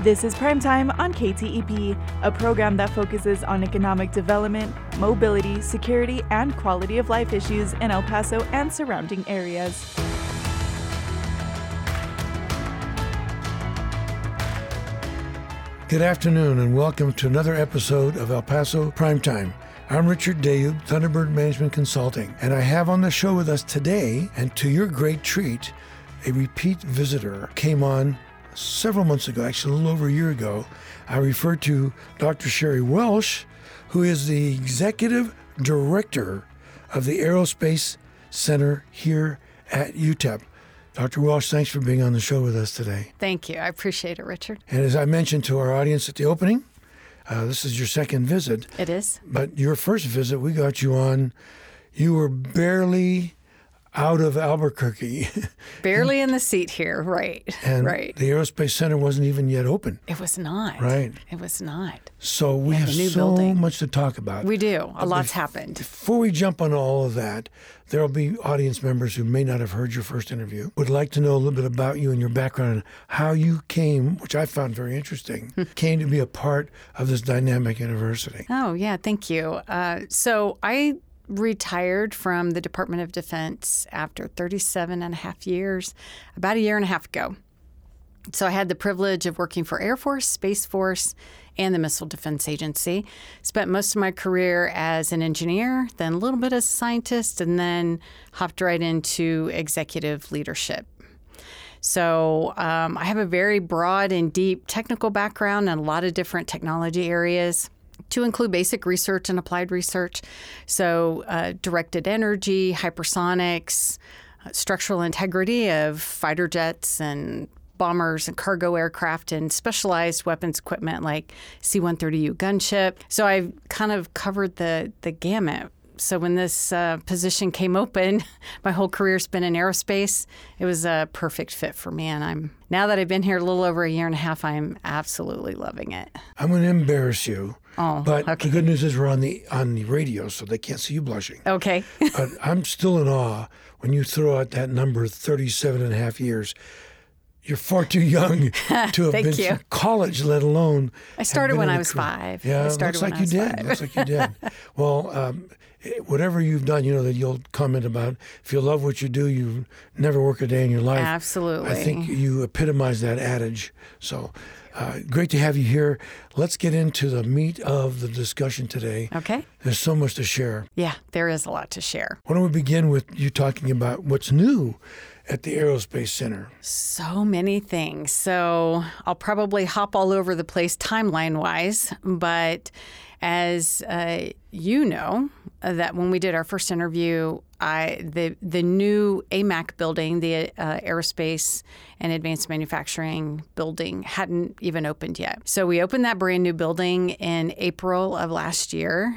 This is Primetime on KTEP, a program that focuses on economic development, mobility, security, and quality of life issues in El Paso and surrounding areas. Good afternoon and welcome to another episode of El Paso Primetime. I'm Richard Dayub, Thunderbird Management Consulting, and I have on the show with us today, and to your great treat, a repeat visitor came on several months ago, actually a little over a year ago. I refer to Dr. Sherry Welsh, who is the Executive Director of the Aerospace Center here at UTEP. Dr. Welsh, thanks for being on the show with us today. Thank you. I appreciate it, Richard. And as I mentioned to our audience at the opening, this is your second visit. It is. But your first visit, we got you on, you were barely out of Albuquerque. Barely in the seat here, right. And right. The Aerospace Center wasn't even yet open. It was not. Right. It was not. So we have so building. much to talk about. We do. A lot's happened. Before we jump on all of that, there will be audience members who may not have heard your first interview, would like to know a little bit about you and your background and how you came, which I found very interesting, came to be a part of this dynamic university. Oh, yeah. Thank you. So I retired from the Department of Defense after 37 and a half years, about a year and a half ago. So I had the privilege of working for Air Force, Space Force, and the Missile Defense Agency. Spent most of my career as an engineer, then a little bit as a scientist, and then hopped right into executive leadership. So I have a very broad and deep technical background in a lot of different technology areas, to include basic research and applied research. So directed energy, hypersonics, structural integrity of fighter jets and bombers and cargo aircraft, and specialized weapons equipment like C-130U gunship. So I've kind of covered the gamut. So when this position came open, my whole career's been in aerospace. It was a perfect fit for me. And now that I've been here a little over a year and a half, I'm absolutely loving it. I'm going to embarrass you. But the good news is we're on the radio, so they can't see you blushing. Okay. But I'm still in awe when you throw out that number, 37 and a half years. You're far too young to have been through college, let alone. I started when I was 5. Yeah, looks like you did. Well, whatever you've done, you know that you'll comment about. If you love what you do, you never work a day in your life. Absolutely. I think you epitomize that adage. So great to have you here. Let's get into the meat of the discussion today. Okay. There's so much to share. Yeah, there is a lot to share. Why don't we begin with you talking about what's new at the Aerospace Center? So many things. So I'll probably hop all over the place timeline-wise, but as you know, that when we did our first interview, the new AMAC building, the Aerospace and Advanced Manufacturing building, hadn't even opened yet. So we opened that brand new building in April of last year,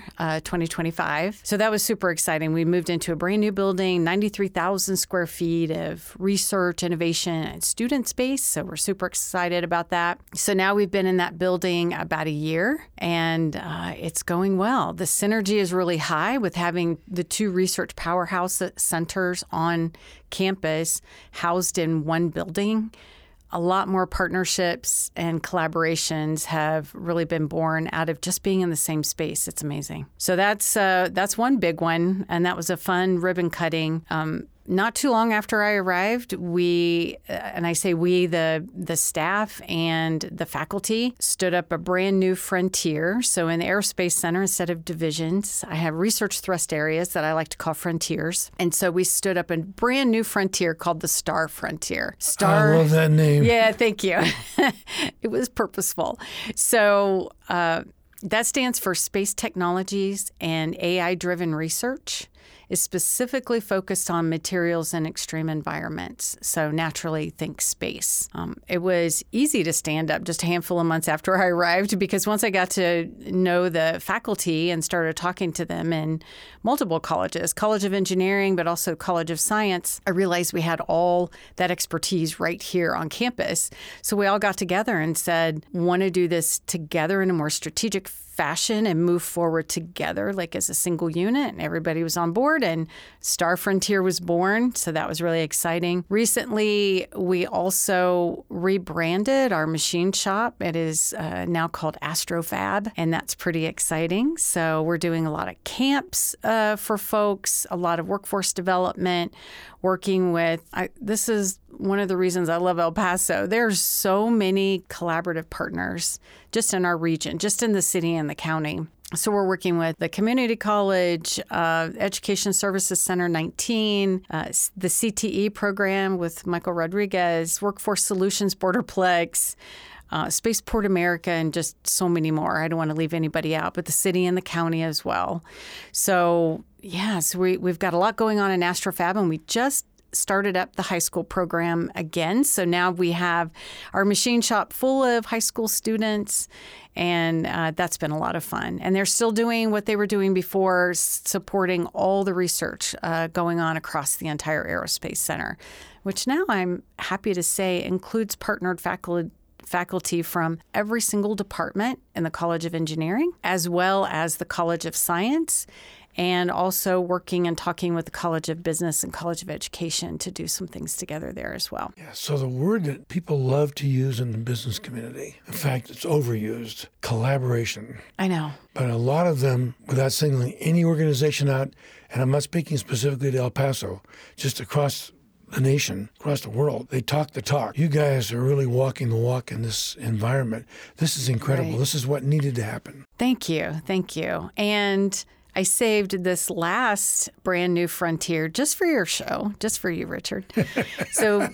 2025. So that was super exciting. We moved into a brand new building, 93,000 square feet of research, innovation, and student space. So we're super excited about that. So now we've been in that building about a year, and it's going well. The synergy is really high with having the two research powerhouse centers on campus housed in one building. A lot more partnerships and collaborations have really been born out of just being in the same space. It's amazing. So that's one big one, and that was a fun ribbon cutting. Not too long after I arrived, we, and I say we, the staff and the faculty, stood up a brand new frontier. So in the Aerospace Center, instead of divisions, I have research thrust areas that I like to call frontiers. And so we stood up a brand new frontier called the STAR Frontier. I love that name. Yeah, thank you. It was purposeful. So that stands for Space Technologies and AI-Driven Research. Is specifically focused on materials in extreme environments. So naturally, think space. It was easy to stand up just a handful of months after I arrived, because once I got to know the faculty and started talking to them in multiple colleges, College of Engineering, but also College of Science, I realized we had all that expertise right here on campus. So we all got together and said, want to do this together in a more strategic fashion and move forward together, like as a single unit, and everybody was on board, and Star Frontier was born. So that was really exciting. Recently, we also rebranded our machine shop. It is now called AstroFab, and that's pretty exciting. So we're doing a lot of camps for folks, a lot of workforce development, working with, this is one of the reasons I love El Paso. There's so many collaborative partners just in our region, just in the city and the county. So we're working with the Community College, Education Services Center 19, the CTE program with Michael Rodriguez, Workforce Solutions Borderplex, Spaceport America, and just so many more. I don't want to leave anybody out, but the city and the county as well. So, so we've got a lot going on in AstroFab, and we just started up the high school program again. So now we have our machine shop full of high school students, and that's been a lot of fun. And they're still doing what they were doing before, supporting all the research going on across the entire aerospace center, which now I'm happy to say includes partnered faculty from every single department in the College of Engineering, as well as the College of Science, and also working and talking with the College of Business and College of Education to do some things together there as well. Yeah, so the word that people love to use in the business community, in fact, it's overused, collaboration. I know. But a lot of them, without singling any organization out, and I'm not speaking specifically to El Paso, just across the nation, across the world, they talk the talk. You guys are really walking the walk in this environment. This is incredible. Right. This is what needed to happen. Thank you. Thank you. And I saved this last brand new frontier just for your show, just for you, Richard. So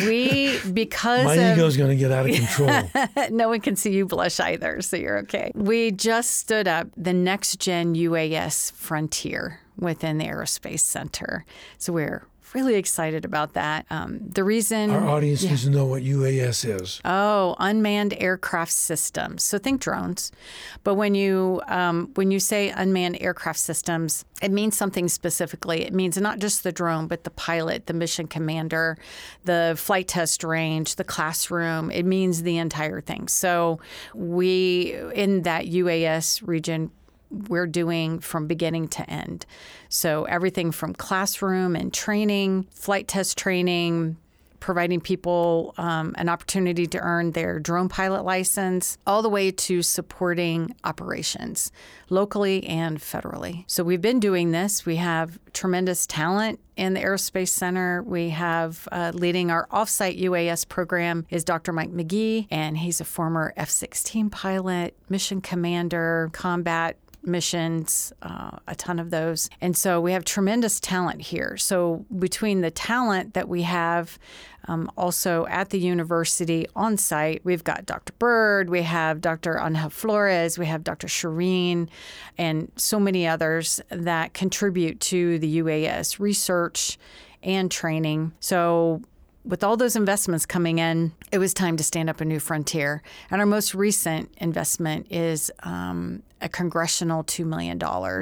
because my ego's going to get out of control. No one can see you blush either, so you're okay. We just stood up the next gen UAS frontier within the Aerospace Center. So we're really excited about that. The reason our audience needs to know what UAS is. Oh, unmanned aircraft systems. So think drones. But when you say unmanned aircraft systems, it means something specifically. It means not just the drone, but the pilot, the mission commander, the flight test range, the classroom. It means the entire thing. So we, in that UAS region, we're doing from beginning to end. So everything from classroom and training, flight test training, providing people an opportunity to earn their drone pilot license, all the way to supporting operations locally and federally. So we've been doing this. We have tremendous talent in the Aerospace Center. We have leading our offsite UAS program is Dr. Mike McGee, and he's a former F-16 pilot, mission commander, combat missions, a ton of those. And so we have tremendous talent here. So between the talent that we have also at the university on site, we've got Dr. Bird, we have Dr. Angel Flores, we have Dr. Shireen, and so many others that contribute to the UAS research and training. So with all those investments coming in, it was time to stand up a new frontier. And our most recent investment is a congressional $2 million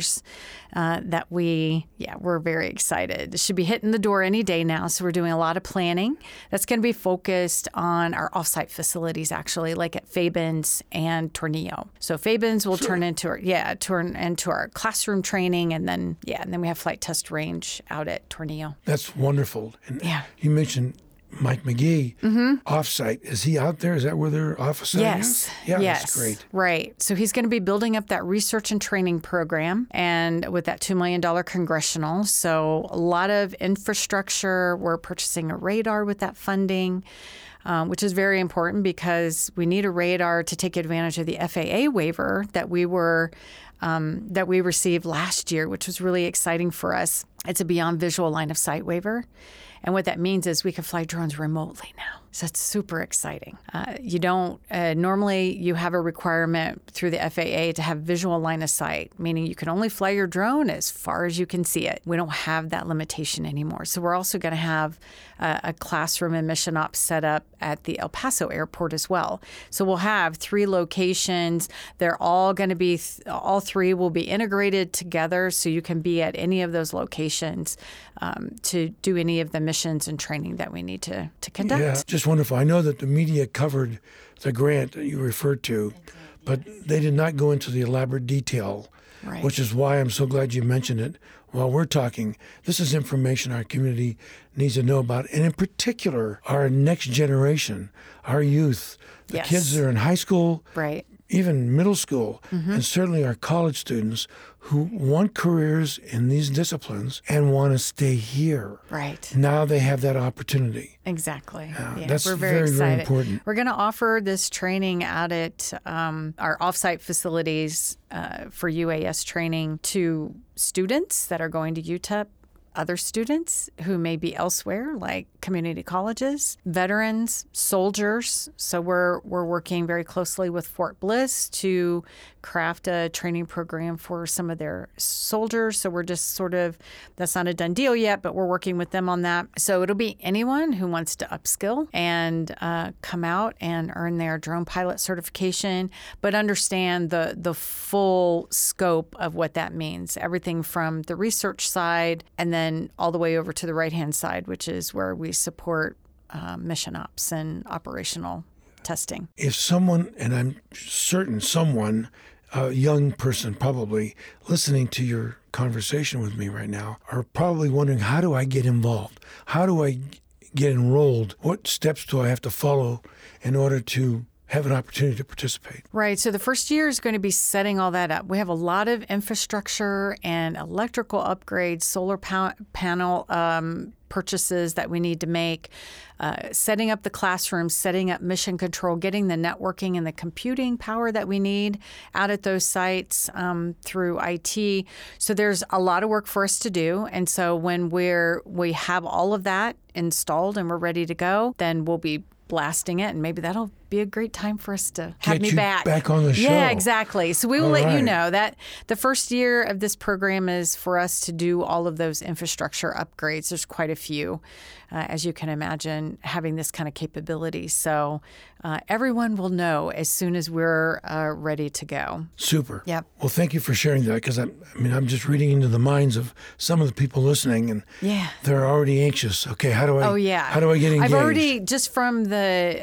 that we're very excited. It should be hitting the door any day now. So we're doing a lot of planning. That's going to be focused on our offsite facilities, actually, like at Fabens and Tornillo. So Fabens will turn into our classroom training, and then we have flight test range out at Tornillo. That's wonderful. And you mentioned Mike McGee, offsite. Is he out there? Is that where their office is? Yes. Yeah, yes. That's great. Right. So he's going to be building up that research and training program, and with that $2 million congressional. So a lot of infrastructure. We're purchasing a radar with that funding, which is very important because we need a radar to take advantage of the FAA waiver that we received last year, which was really exciting for us. It's a beyond visual line of sight waiver. And what that means is we can fly drones remotely now. So it's super exciting. You don't normally you have a requirement through the FAA to have visual line of sight, meaning you can only fly your drone as far as you can see it. We don't have that limitation anymore. So we're also going to have a classroom and mission ops set up at the El Paso airport as well. So we'll have 3 locations. They're all going to be, all 3 will be integrated together, so you can be at any of those locations to do any of the missions and training that we need to conduct. Yeah, just wonderful. I know that the media covered the grant that you referred to, but they did not go into the elaborate detail, Right. which is why I'm so glad you mentioned it while we're talking. This is information our community needs to know about, and in particular, our next generation, our youth, the Yes. kids that are in high school, Right. even middle school, and certainly our college students who want careers in these disciplines and want to stay here. Right. Now they have that opportunity. Exactly. That's we're very, very excited. important. We're going to offer this training out at our offsite facilities for UAS training to students that are going to UTEP, other students who may be elsewhere, like community colleges, veterans, soldiers. So we're working very closely with Fort Bliss to craft a training program for some of their soldiers. So we're just that's not a done deal yet, but we're working with them on that. So it'll be anyone who wants to upskill and come out and earn their drone pilot certification, but understand the full scope of what that means. Everything from the research side and then all the way over to the right-hand side, which is where we support mission ops and operational testing. If someone, and I'm certain someone, a young person probably listening to your conversation with me right now, are probably wondering, how do I get involved? How do I get enrolled? What steps do I have to follow in order to have an opportunity to participate? Right. So the first year is going to be setting all that up. We have a lot of infrastructure and electrical upgrades, solar panel purchases that we need to make, setting up the classrooms, setting up mission control, getting the networking and the computing power that we need out at those sites through IT. So there's a lot of work for us to do. And so when we have all of that installed and we're ready to go, then we'll be blasting it, and maybe that'll be a great time for us to have Get me you back on the show. Yeah, exactly. So we will All let you right. know that the first year of this program is for us to do all of those infrastructure upgrades. There's quite a few, as you can imagine, having this kind of capability. So everyone will know as soon as we're ready to go. Super. Yep. Well, thank you for sharing that, because I'm just reading into the minds of some of the people listening, and Yeah. they're already anxious. Okay, how do I? Oh, yeah. How do I get engaged? I've already, just from the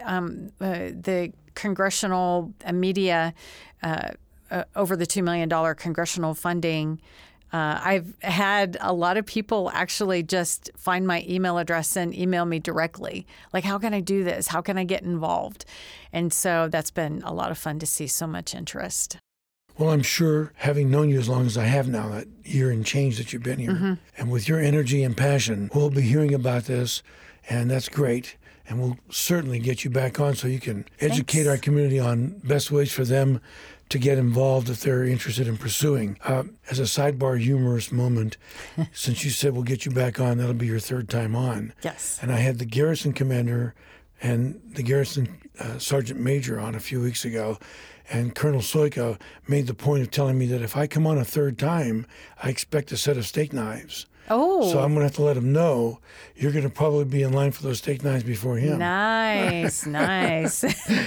congressional media, over the $2 million congressional funding, I've had a lot of people actually just find my email address and email me directly. Like, how can I do this? How can I get involved? And so that's been a lot of fun to see so much interest. Well, I'm sure, having known you as long as I have now, that year and change that you've been here, and with your energy and passion, we'll be hearing about this, and that's great. And we'll certainly get you back on so you can educate Thanks. our community on best ways for them to get involved if they're interested in pursuing. As a sidebar humorous moment, since you said we'll get you back on, that'll be your third time on. Yes. And I had the garrison commander and the garrison sergeant major on a few weeks ago, and Colonel Soika made the point of telling me that if I come on a third time, I expect a set of steak knives. Oh, So I'm going to have to let him know you're going to probably be in line for those steak knives before him. nice, nice.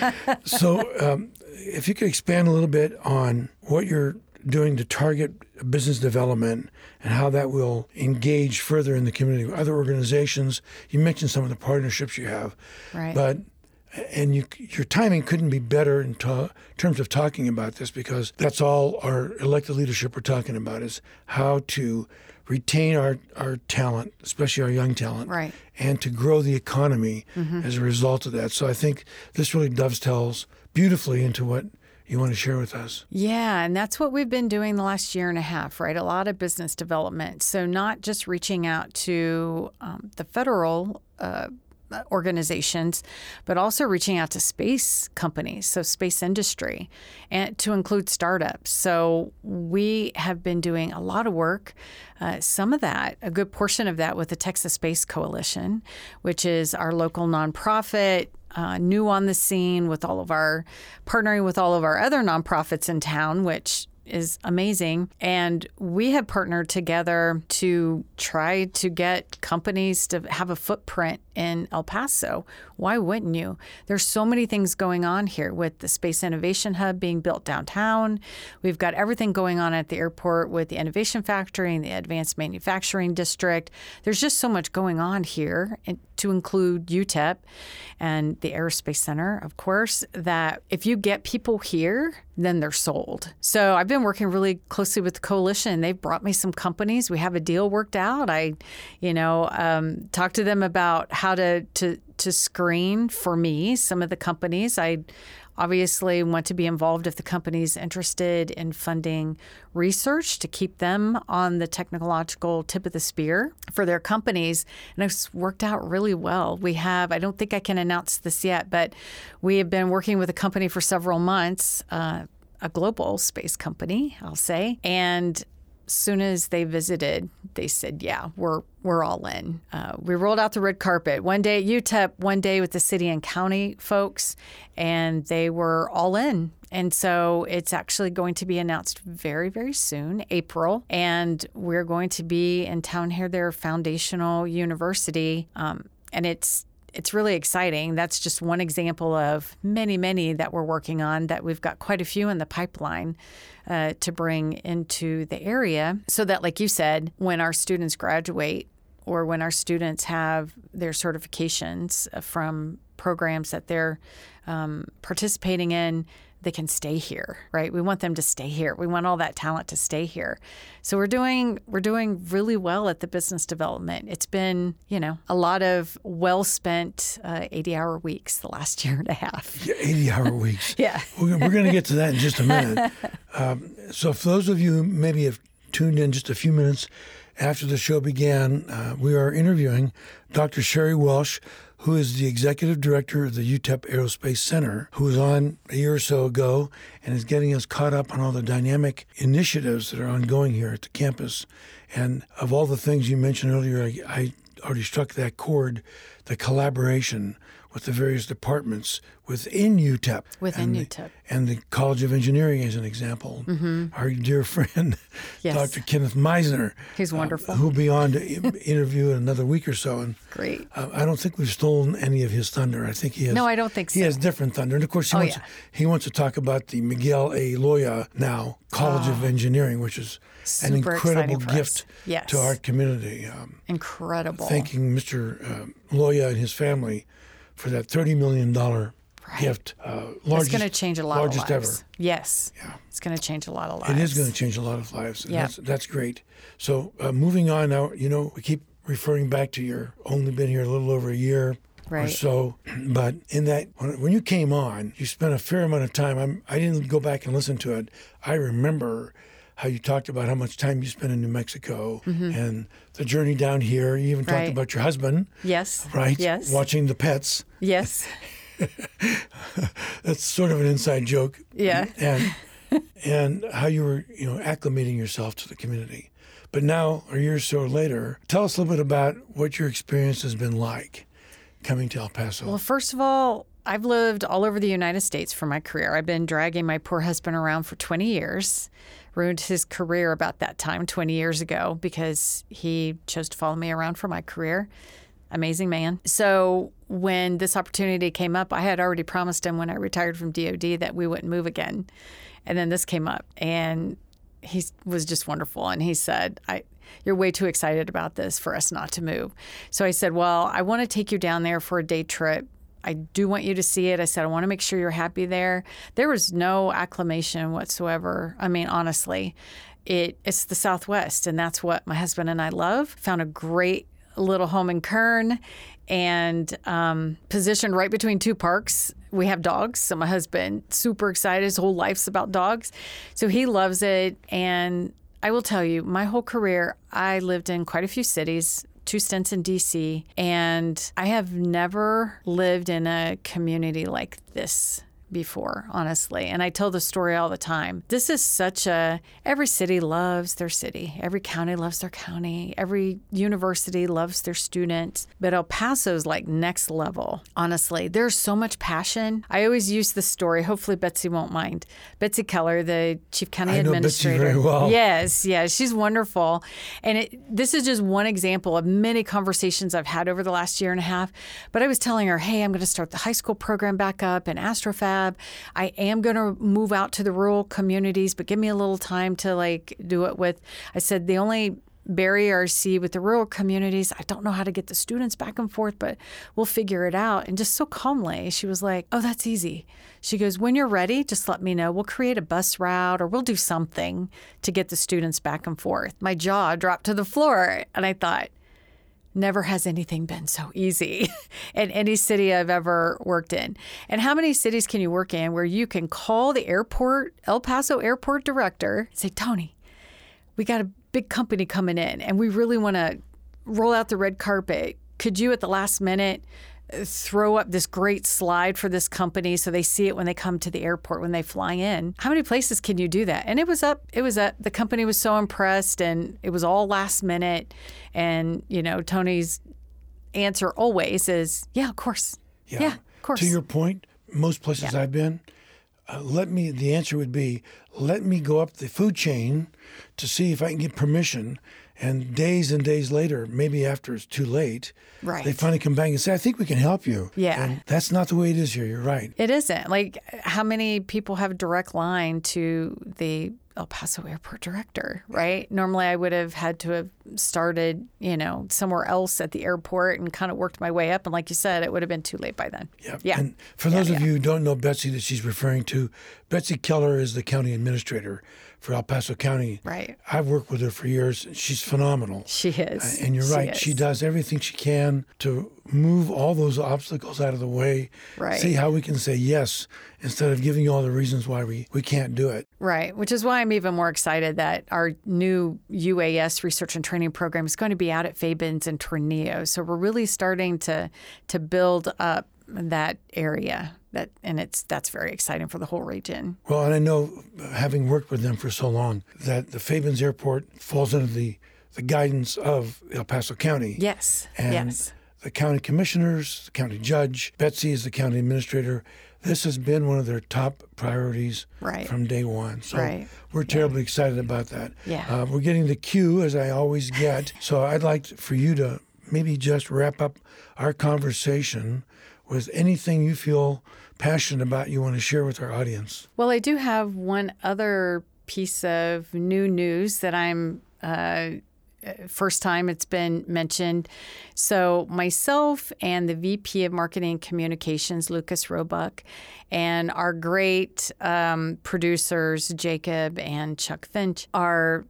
So if you could expand a little bit on what you're doing to target business development and how that will engage further in the community with other organizations. You mentioned some of the partnerships you have. Right. But your timing couldn't be better in terms of talking about this, because that's all our elected leadership are talking about, is how to retain our talent, especially our young talent, Right. and to grow the economy as a result of that. So I think this really dovetails beautifully into what you want to share with us. Yeah, and that's what we've been doing the last year and a half, right? A lot of business development. So not just reaching out to the federal organizations, but also reaching out to space companies, so space industry, and to include startups. So we have been doing a lot of work, some of that, a good portion of that with the Texas Space Coalition, which is our local nonprofit, new on the scene with all of our, partnering with all of our other nonprofits in town, which is amazing. And we have partnered together to try to get companies to have a footprint in El Paso. Why wouldn't you? There's so many things going on here with the Space Innovation Hub being built downtown. We've got everything going on at the airport with the Innovation Factory and the Advanced Manufacturing District. There's just so much going on here, to include UTEP and the Aerospace Center, of course, that if you get people here, then they're sold. So I've been working really closely with the coalition. They've brought me some companies. We have a deal worked out. I, talked to them about how to screen for me some of the companies. I obviously want to be involved if the company's interested in funding research to keep them on the technological tip of the spear for their companies. And it's worked out really well. We have, I don't think I can announce this yet, but we have been working with a company for several months, a global space company, I'll say. And as soon as they visited, they said, yeah, we're all in. We rolled out the red carpet one day at UTEP, one day with the city and county folks, and they were all in. And so it's actually going to be announced very, very soon, April. And we're going to be in town here, their foundational university. And it's really exciting. That's just one example of many, many that we're working on, that we've got quite a few in the pipeline to bring into the area, so that, like you said, when our students graduate or when our students have their certifications from programs that they're participating in, they can stay here, right? We want them to stay here. We want all that talent to stay here. So we're doing really well at the business development. It's been, a lot of well-spent 80-hour weeks the last year and a half. Yeah, 80-hour weeks. Yeah. We're going to get to that in just a minute. So for those of you who maybe have tuned in just a few minutes after the show began, we are interviewing Dr. Sherry Welsh, who is the executive director of the UTEP Aerospace Center, who was on a year or so ago and is getting us caught up on all the dynamic initiatives that are ongoing here at the campus. And of all the things you mentioned earlier, I already struck that chord, the collaboration with the various departments within UTEP. UTEP. And the College of Engineering, as an example. Mm-hmm. Our dear friend, yes. Dr. Kenneth Meisner. He's wonderful. Who'll be on to interview in another week or so. And great. I don't think we've stolen any of his thunder. I think he has. No, I don't think so. He has different thunder. And, of course, he wants to talk about the Miguel A. Loya now College of Engineering, which is an incredible gift to our community. Incredible. Thanking Mr. Loya and his family for that $30 million gift. It's going to change a lot of lives. Largest ever. Yes. Yeah. It's going to change a lot of lives. It is going to change a lot of lives. Yeah. That's great. So moving on now, we keep referring back to you're only been here a little over a year or so. But in that, when you came on, you spent a fair amount of time. I didn't go back and listen to it. I remember how you talked about how much time you spent in New Mexico and the journey down here. You even talked about your husband. Yes. Right? Yes. Watching the pets. Yes. That's sort of an inside joke. Yeah. And how you were, acclimating yourself to the community. But now, a year or so later, tell us a little bit about what your experience has been like coming to El Paso. Well, first of all, I've lived all over the United States for my career. I've been dragging my poor husband around for 20 years. Ruined his career about that time, 20 years ago, because he chose to follow me around for my career. Amazing man. So when this opportunity came up, I had already promised him when I retired from DOD that we wouldn't move again. And then this came up, and he was just wonderful. And he said, you're way too excited about this for us not to move. So I said, well, I want to take you down there for a day trip. I do want you to see it. I said, I want to make sure you're happy there. There was no acclamation whatsoever. I mean, honestly, it's the Southwest, and that's what my husband and I love. Found a great little home in Kern and positioned right between two parks. We have dogs, so my husband, super excited. His whole life's about dogs. So he loves it. And I will tell you, my whole career, I lived in quite a few cities, 2 stints in D.C., and I have never lived in a community like this before, honestly. And I tell the story all the time. This is every city loves their city. Every county loves their county. Every university loves their students. But El Paso's like next level, honestly. There's so much passion. I always use this story. Hopefully Betsy won't mind. Betsy Keller, the chief county administrator. I know Betsy very well. Yes, she's wonderful. And this is just one example of many conversations I've had over the last year and a half. But I was telling her, hey, I'm going to start the high school program back up in AstroFab. I am going to move out to the rural communities, but give me a little time to do it with. I said, the only barrier I see with the rural communities, I don't know how to get the students back and forth, but we'll figure it out. And just so calmly, she was like, oh, that's easy. She goes, when you're ready, just let me know. We'll create a bus route or we'll do something to get the students back and forth. My jaw dropped to the floor. And I thought, never has anything been so easy in any city I've ever worked in. And how many cities can you work in where you can call the airport, El Paso airport director, say, Tony, we got a big company coming in and we really want to roll out the red carpet. Could you at the last minute throw up this great slide for this company so they see it when they come to the airport, when they fly in? How many places can you do that? And it was up. The company was so impressed and it was all last minute. And, Tony's answer always is, yeah, of course. Yeah, of course. To your point, most places I've been, the answer would be, let me go up the food chain to see if I can get permission. And days later, maybe after it's too late, they finally come back and say, I think we can help you. Yeah. And that's not the way it is here. You're right. It isn't. How many people have a direct line to the El Paso airport director, right? Normally I would have had to have started, somewhere else at the airport and kind of worked my way up. And like you said, it would have been too late by then. Yeah. And for those of you who don't know Betsy that she's referring to, Betsy Keller is the county administrator for El Paso County. Right. I've worked with her for years. She's phenomenal. She is. And you're right. She does everything she can to move all those obstacles out of the way. Right. See how we can say yes instead of giving you all the reasons why we can't do it. Right. Which is why I'm even more excited that our new UAS research and training program is going to be out at Fabens and Tornillo. So we're really starting to build up that area. That's very exciting for the whole region. Well, and I know, having worked with them for so long, that the Fabens Airport falls under the guidance of El Paso County. Yes. And the county commissioners, the county judge, Betsy is the county administrator. This has been one of their top priorities from day one. So we're terribly excited about that. Yeah. We're getting the cue, as I always get. So I'd like for you to maybe just wrap up our conversation with anything you feel passionate about you want to share with our audience. Well, I do have one other piece of new news that I'm first time it's been mentioned. So myself and the VP of Marketing and Communications, Lucas Roebuck, and our great producers, Jacob and Chuck Finch, have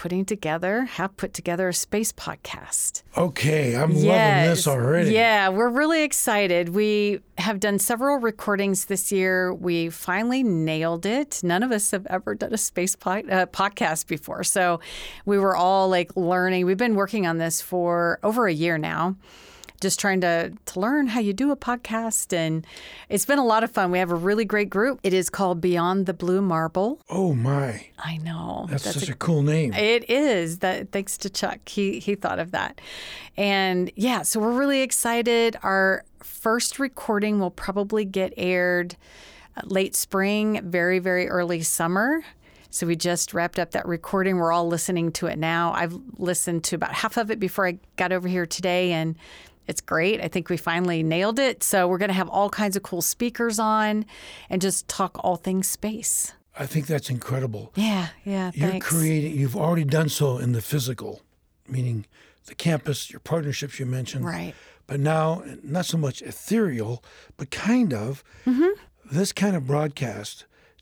put together a space podcast. Okay, I'm loving this already. Yeah, we're really excited. We have done several recordings this year. We finally nailed it. None of us have ever done a space podcast before. So we were all learning. We've been working on this for over a year now, just trying to learn how you do a podcast. And it's been a lot of fun. We have a really great group. It is called Beyond the Blue Marble. Oh, my. I know. That's such a cool name. It is. Thanks to Chuck. He thought of that. And so we're really excited. Our first recording will probably get aired late spring, very, very early summer. So we just wrapped up that recording. We're all listening to it now. I've listened to about half of it before I got over here today, and it's great. I think we finally nailed it. So we're going to have all kinds of cool speakers on and just talk all things space. I think that's incredible. Yeah, thanks. You've already done so in the physical, meaning the campus, your partnerships you mentioned. Right. But now, not so much ethereal, but kind of, this kind of broadcast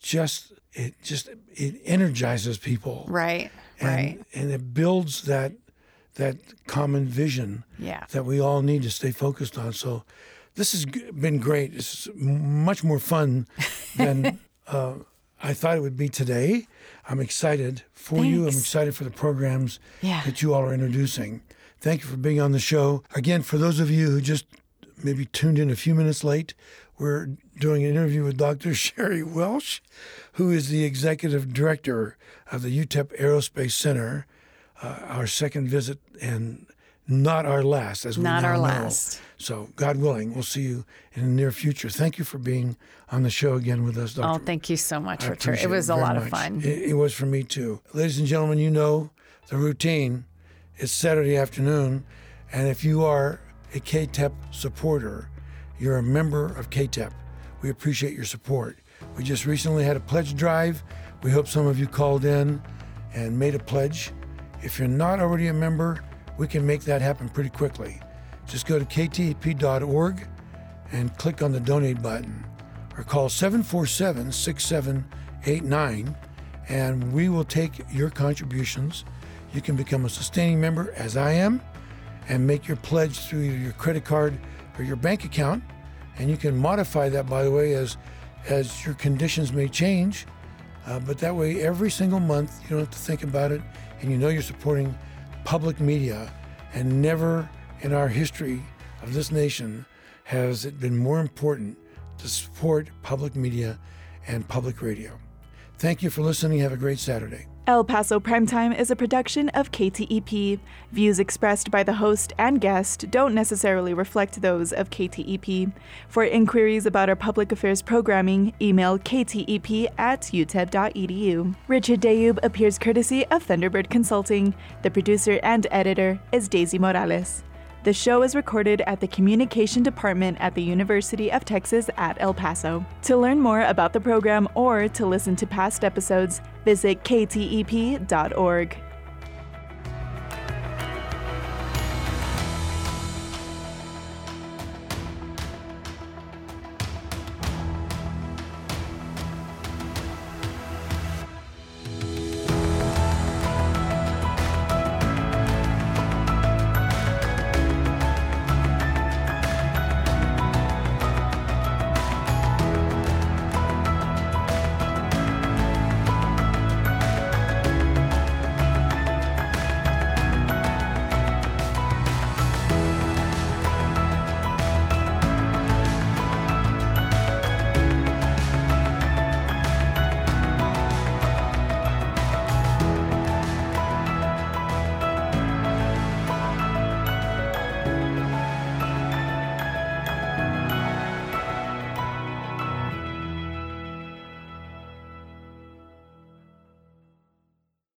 it energizes people. Right. And it builds that common vision that we all need to stay focused on. So this has been great. It's much more fun than I thought it would be today. I'm excited for you. I'm excited for the programs that you all are introducing. Thank you for being on the show. Again, for those of you who just maybe tuned in a few minutes late, we're doing an interview with Dr. Sherry Welsh, who is the executive director of the UTEP Aerospace Center. Our second visit and not our last, as we now know. Not our last. So, God willing, we'll see you in the near future. Thank you for being on the show again with us, Dr. Oh, thank you so much, Richard. It was a lot of fun. It was for me, too. Ladies and gentlemen, you know the routine. It's Saturday afternoon, and if you are a KTEP supporter, you're a member of KTEP. We appreciate your support. We just recently had a pledge drive. We hope some of you called in and made a pledge. If you're not already a member, we can make that happen pretty quickly. Just go to ktep.org and click on the donate button, or call 747-6789, and we will take your contributions. You can become a sustaining member, as I am, and make your pledge through either your credit card or your bank account. And you can modify that, by the way, as your conditions may change. But that way, every single month, you don't have to think about it, and you know you're supporting public media. And never in our history of this nation has it been more important to support public media and public radio. Thank you for listening. Have a great Saturday. El Paso Primetime is a production of KTEP. Views expressed by the host and guest don't necessarily reflect those of KTEP. For inquiries about our public affairs programming, email ktep@utep.edu. Richard Dayub appears courtesy of Thunderbird Consulting. The producer and editor is Daisy Morales. The show is recorded at the Communication Department at the University of Texas at El Paso. To learn more about the program or to listen to past episodes, visit ktep.org.